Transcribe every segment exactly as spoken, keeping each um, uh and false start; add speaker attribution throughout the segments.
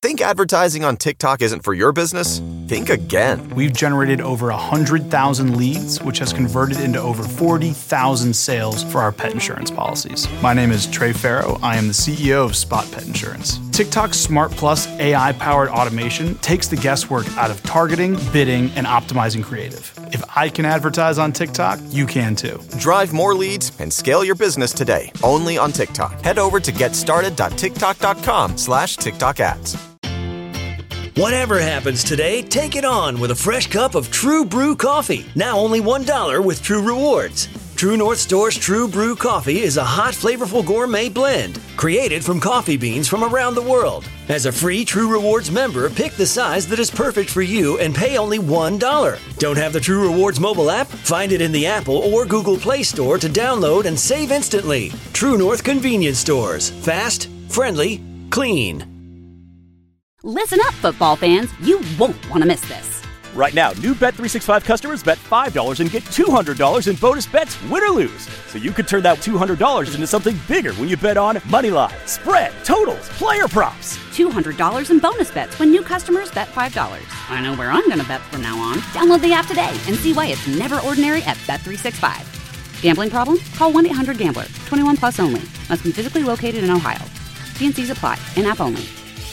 Speaker 1: Think advertising on TikTok isn't for your business? Think again.
Speaker 2: We've generated over one hundred thousand leads, which has converted into over forty thousand sales for our pet insurance policies. My name is Trey Farrow. I am the C E O of Spot Pet Insurance. TikTok's Smart Plus A I-powered automation takes the guesswork out of targeting, bidding, and optimizing creative. If I can advertise on TikTok, you can too.
Speaker 1: Drive more leads and scale your business today, only on TikTok. Head over to getstarted.tiktok.com slash TikTok ads.
Speaker 3: Whatever happens today, take it on with a fresh cup of True Brew coffee. Now only one dollar with True Rewards. True North Store's True Brew coffee is a hot, flavorful gourmet blend created from coffee beans from around the world. As a free True Rewards member, pick the size that is perfect for you and pay only one dollar. Don't have the True Rewards mobile app? Find it in the Apple or Google Play Store to download and save instantly. True North Convenience Stores. Fast, friendly, clean.
Speaker 4: Listen up, football fans. You won't want to miss this.
Speaker 5: Right now, new Bet three sixty-five customers bet five dollars and get two hundred dollars in bonus bets, win or lose. So you could turn that two hundred dollars into something bigger when you bet on moneyline, spread, totals, player props.
Speaker 4: two hundred dollars in bonus bets when new customers bet five dollars. I know where I'm going to bet from now on. Download the app today and see why it's never ordinary at Bet three sixty-five. Gambling problem? Call one eight hundred gambler. twenty-one plus only. Must be physically located in Ohio. T and C's apply. In-app only.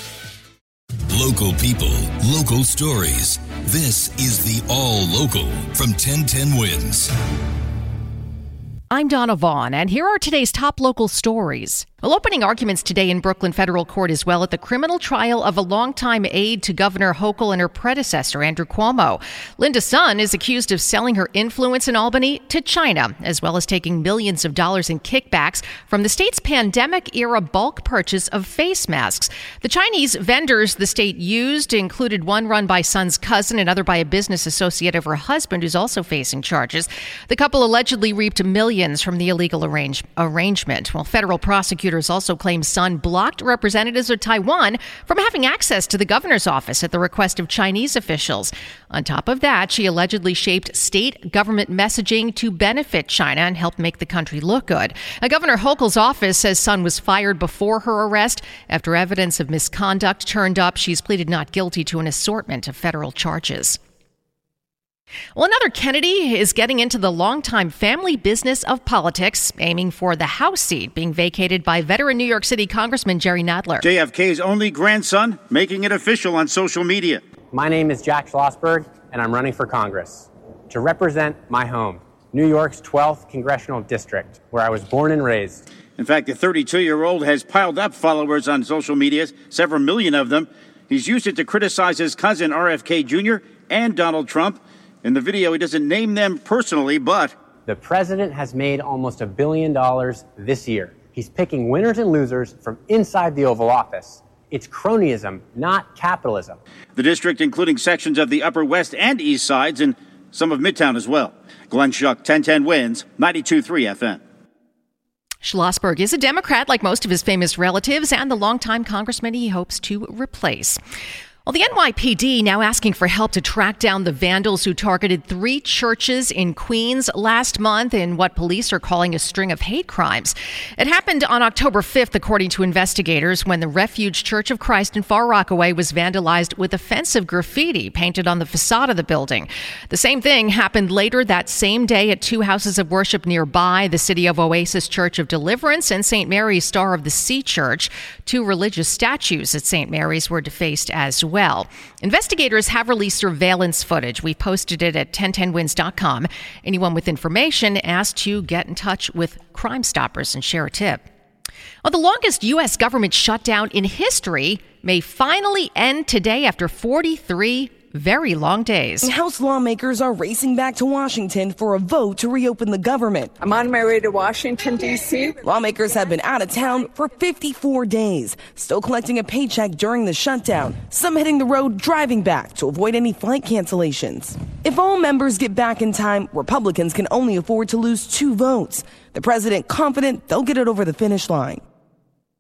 Speaker 6: Local people, local stories. This is the All Local from ten ten Wins.
Speaker 7: I'm Donna Vaughn, and here are today's top local stories. Well, opening arguments today in Brooklyn Federal Court as well at the criminal trial of a longtime aide to Governor Hochul and her predecessor, Andrew Cuomo. Linda Sun is accused of selling her influence in Albany to China, as well as taking millions of dollars in kickbacks from the state's pandemic-era bulk purchase of face masks. The Chinese vendors the state used included one run by Sun's cousin, another by a business associate of her husband, who's also facing charges. The couple allegedly reaped millions from the illegal arrange- arrangement. Well, federal prosecutors also claim Sun blocked representatives of Taiwan from having access to the governor's office at the request of Chinese officials. On top of that, she allegedly shaped state government messaging to benefit China and help make the country look good. Now, Governor Hochul's office says Sun was fired before her arrest. After evidence of misconduct turned up, she's pleaded not guilty to an assortment of federal charges. Well, another Kennedy is getting into the longtime family business of politics, aiming for the House seat being vacated by veteran New York City Congressman Jerry Nadler.
Speaker 8: J F K's only grandson making it official on social media.
Speaker 9: My name is Jack Schlossberg, and I'm running for Congress to represent my home, New York's twelfth Congressional District, where I was born and raised.
Speaker 8: In fact, the thirty-two-year-old has piled up followers on social media, several million of them. He's used it to criticize his cousin R F K Junior and Donald Trump. In the video, he doesn't name them personally, but
Speaker 9: the president has made almost a billion dollars this year. He's picking winners and losers from inside the Oval Office. It's cronyism, not capitalism.
Speaker 8: The district, including sections of the Upper West and East Sides and some of Midtown as well. Glenn Schuck, ten ten Wins, ninety-two point three F M.
Speaker 7: Schlossberg is a Democrat, like most of his famous relatives, and the longtime congressman he hopes to replace. Well, the N Y P D now asking for help to track down the vandals who targeted three churches in Queens last month in what police are calling a string of hate crimes. It happened on October fifth, according to investigators, when the Refuge Church of Christ in Far Rockaway was vandalized with offensive graffiti painted on the facade of the building. The same thing happened later that same day at two houses of worship nearby, the City of Oasis Church of Deliverance and Saint Mary's Star of the Sea Church. Two religious statues at Saint Mary's were defaced as well. Well, investigators have released surveillance footage. We posted it at ten ten wins dot com. Anyone with information asked to get in touch with Crime Stoppers and share a tip. Well, the longest U S government shutdown in history may finally end today after forty-three very long days.
Speaker 10: House lawmakers are racing back to Washington for a vote to reopen the government.
Speaker 11: I'm on my way to Washington, D C
Speaker 10: Lawmakers have been out of town for fifty-four days, still collecting a paycheck during the shutdown. Some hitting the road driving back to avoid any flight cancellations. If all members get back in time, Republicans can only afford to lose two votes. The president confident they'll get it over the finish line.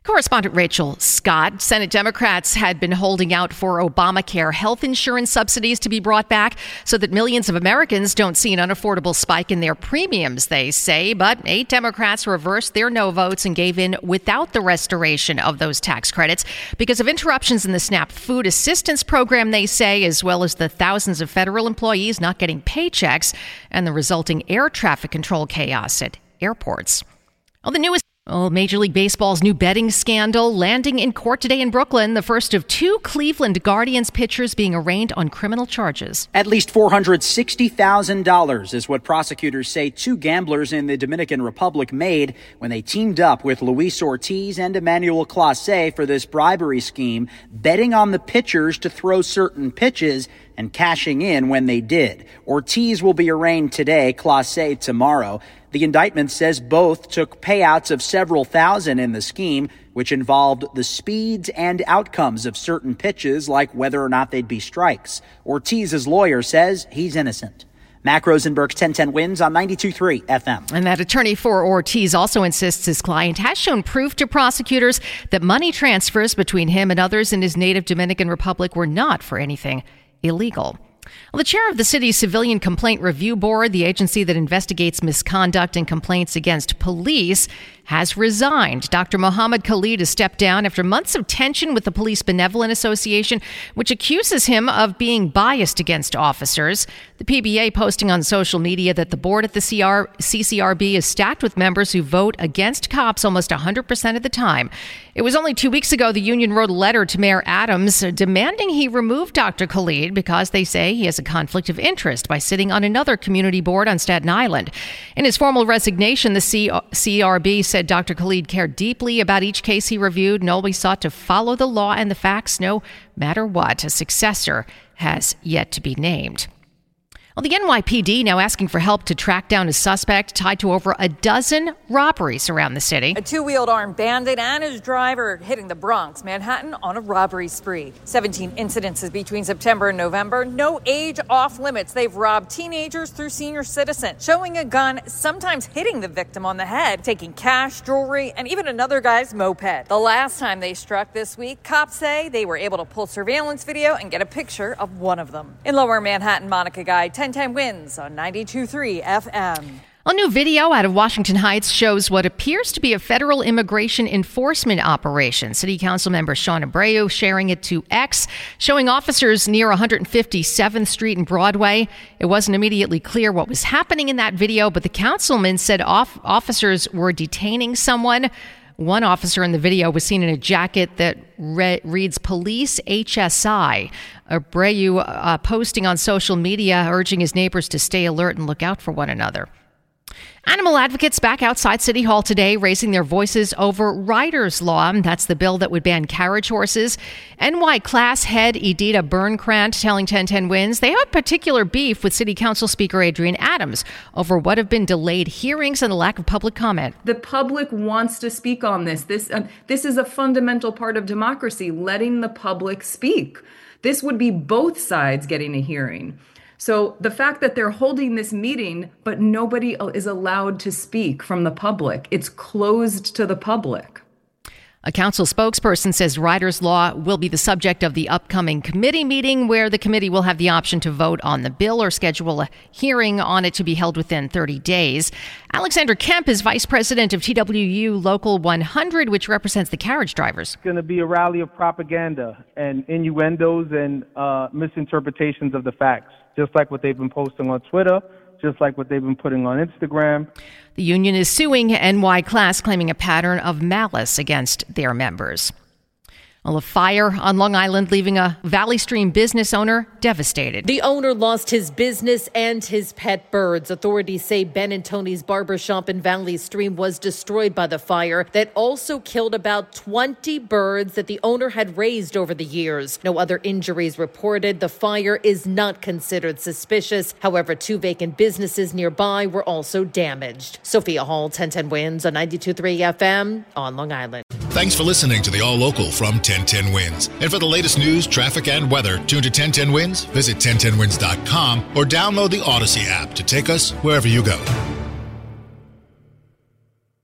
Speaker 7: Correspondent Rachel Scott. Senate Democrats had been holding out for Obamacare health insurance subsidies to be brought back so that millions of Americans don't see an unaffordable spike in their premiums, they say. But eight Democrats reversed their no votes and gave in without the restoration of those tax credits because of interruptions in the SNAP food assistance program, they say, as well as the thousands of federal employees not getting paychecks and the resulting air traffic control chaos at airports. Well, the newest Oh, Major League Baseball's new betting scandal landing in court today in Brooklyn, the first of two Cleveland Guardians pitchers being arraigned on criminal charges.
Speaker 12: At least four hundred sixty thousand dollars is what prosecutors say two gamblers in the Dominican Republic made when they teamed up with Luis Ortiz and Emmanuel Clase for this bribery scheme, betting on the pitchers to throw certain pitches and cashing in when they did. Ortiz will be arraigned today, Clase tomorrow. The indictment says both took payouts of several thousand in the scheme, which involved the speeds and outcomes of certain pitches, like whether or not they'd be strikes. Ortiz's lawyer says he's innocent. Mac Rosenberg's ten ten Wins on ninety-two point three F M.
Speaker 7: And that attorney for Ortiz also insists his client has shown proof to prosecutors that money transfers between him and others in his native Dominican Republic were not for anything illegal. Well, the chair of the city's Civilian Complaint Review Board, the agency that investigates misconduct and complaints against police, has resigned. Doctor Mohammed Khalid has stepped down after months of tension with the Police Benevolent Association, which accuses him of being biased against officers. The P B A posting on social media that the board at the C R- C C R B is stacked with members who vote against cops almost one hundred percent of the time. It was only two weeks ago the union wrote a letter to Mayor Adams demanding he remove Doctor Khalid because they say he has a conflict of interest by sitting on another community board on Staten Island. In his formal resignation, the C R B said Doctor Khalid cared deeply about each case he reviewed and always sought to follow the law and the facts no matter what. A successor has yet to be named. Well, the N Y P D now asking for help to track down a suspect tied to over a dozen robberies around the city.
Speaker 13: A two-wheeled armed bandit and his driver hitting the Bronx, Manhattan, on a robbery spree. seventeen incidences between September and November. No age off limits. They've robbed teenagers through senior citizens, showing a gun, sometimes hitting the victim on the head, taking cash, jewelry, and even another guy's moped. The last time they struck this week, cops say they were able to pull surveillance video and get a picture of one of them. In Lower Manhattan, Monica Guy, ten ten Wins on ninety-two point three F M.
Speaker 7: A new video out of Washington Heights shows what appears to be a federal immigration enforcement operation. City Council member Sean Abreu sharing it to X, showing officers near one hundred fifty-seventh Street and Broadway. It wasn't immediately clear what was happening in that video, but the councilman said off- officers were detaining someone. One officer in the video was seen in a jacket that re- reads Police H S I. Abreu uh, posting on social media, urging his neighbors to stay alert and look out for one another. Animal advocates back outside City Hall today raising their voices over Riders Law. That's the bill that would ban carriage horses. N Y class head Edita Burnkrant telling ten ten Wins they have a particular beef with City Council Speaker Adrienne Adams over what have been delayed hearings and a lack of public comment.
Speaker 14: The public wants to speak on this. This, uh, this is a fundamental part of democracy, letting the public speak. This would be both sides getting a hearing. So the fact that they're holding this meeting, but nobody is allowed to speak from the public, it's closed to the public.
Speaker 7: A council spokesperson says Riders Law will be the subject of the upcoming committee meeting, where the committee will have the option to vote on the bill or schedule a hearing on it to be held within thirty days. Alexander Kemp is vice president of T W U Local one hundred, which represents the carriage drivers.
Speaker 15: It's going to be a rally of propaganda and innuendos and uh, misinterpretations of the facts, just like what they've been posting on Twitter, just like what they've been putting on Instagram.
Speaker 7: The union is suing N Y Class, claiming a pattern of malice against their members. Well, a fire on Long Island leaving a Valley Stream business owner devastated.
Speaker 16: The owner lost his business and his pet birds. Authorities say Ben and Tony's barbershop in Valley Stream was destroyed by the fire that also killed about twenty birds that the owner had raised over the years. No other injuries reported. The fire is not considered suspicious. However, two vacant businesses nearby were also damaged. Sophia Hall, ten ten Wins on ninety-two point three F M on Long Island.
Speaker 17: Thanks for listening to the All Local from ten ten Wins. And for the latest news, traffic, and weather, tune to ten ten Wins, visit ten ten wins dot com, or download the Odyssey app to take us wherever you go.
Speaker 1: Think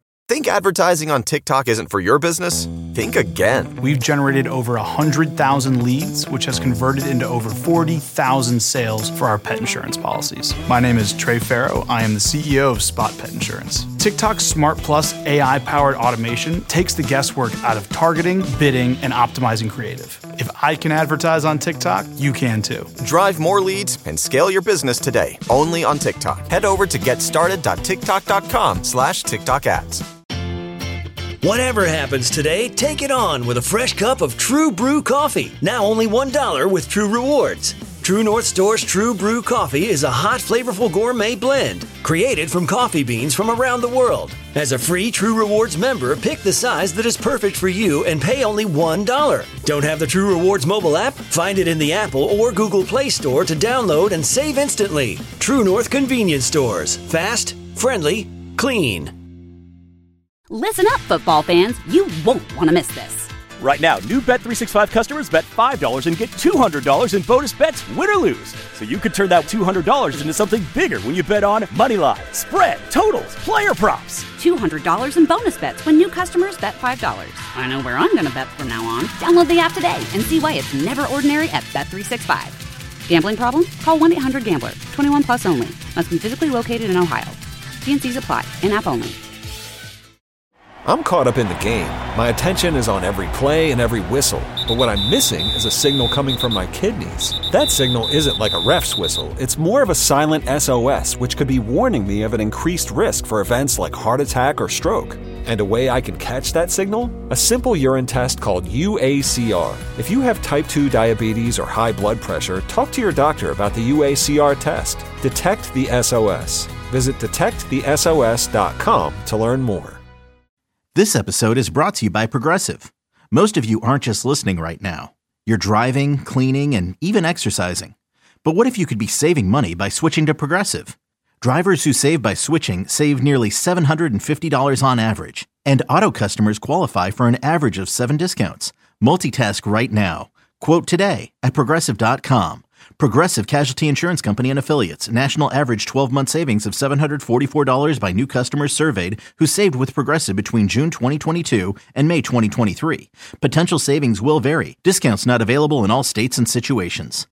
Speaker 1: advertising on TikTok isn't for your business? Think again.
Speaker 2: We've generated over one hundred thousand leads, which has converted into over forty thousand sales for our pet insurance policies. My name is Trey Farrow. I am the C E O of Spot Pet Insurance. TikTok's Smart Plus A I-powered automation takes the guesswork out of targeting, bidding, and optimizing creative. If I can advertise on TikTok, you can too.
Speaker 1: Drive more leads and scale your business today, only on TikTok. Head over to getstarted.tiktok.com slash TikTok ads.
Speaker 3: Whatever happens today, take it on with a fresh cup of True Brew coffee. Now only one dollar with True Rewards. True North Store's True Brew coffee is a hot, flavorful gourmet blend created from coffee beans from around the world. As a free True Rewards member, pick the size that is perfect for you and pay only one dollar. Don't have the True Rewards mobile app? Find it in the Apple or Google Play Store to download and save instantly. True North Convenience Stores. Fast, friendly, clean.
Speaker 4: Listen up, football fans. You won't want to miss this.
Speaker 5: Right now, new Bet three sixty-five customers bet five dollars and get two hundred dollars in bonus bets, win or lose. So you could turn that two hundred dollars into something bigger when you bet on money line, spread, totals, player props.
Speaker 4: two hundred dollars in bonus bets when new customers bet five dollars. I know where I'm going to bet from now on. Download the app today and see why it's never ordinary at Bet three sixty-five. Gambling problem? Call one eight hundred gambler. twenty-one plus only. Must be physically located in Ohio. T and C's apply. In-app only.
Speaker 18: I'm caught up in the game. My attention is on every play and every whistle. But what I'm missing is a signal coming from my kidneys. That signal isn't like a ref's whistle. It's more of a silent S O S, which could be warning me of an increased risk for events like heart attack or stroke. And a way I can catch that signal? A simple urine test called U A C R. If you have type two diabetes or high blood pressure, talk to your doctor about the U A C R test. Detect the S O S. Visit detect the S O S dot com to learn more.
Speaker 19: This episode is brought to you by Progressive. Most of you aren't just listening right now. You're driving, cleaning, and even exercising. But what if you could be saving money by switching to Progressive? Drivers who save by switching save nearly seven hundred fifty dollars on average. And auto customers qualify for an average of seven discounts. Multitask right now. Quote today at Progressive dot com. Progressive Casualty Insurance Company and Affiliates. National average twelve-month savings of seven hundred forty-four dollars by new customers surveyed who saved with Progressive between June twenty twenty-two and May twenty twenty-three. Potential savings will vary. Discounts not available in all states and situations.